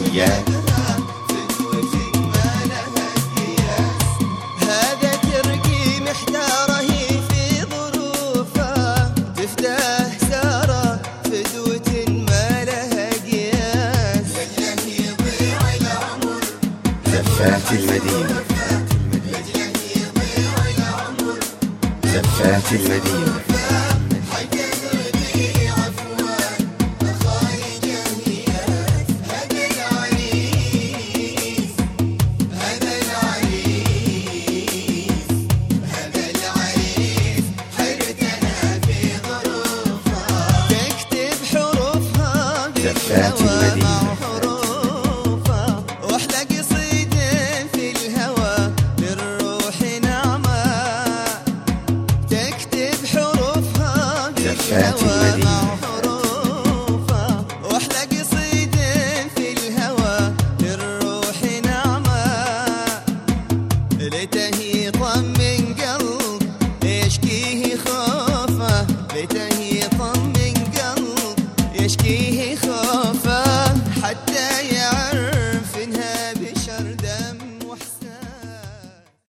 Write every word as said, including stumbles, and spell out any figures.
يا هذا ترقي محتاره في ظروفه، تفداه ساره فدوة ما لها قياس. لجله يضيع العمر زفات المدينة، زفات المدينة. زفات المدينة، واحلى قصيد في الهوى للروح نعمة، تكتب حروفها زفات المدينة.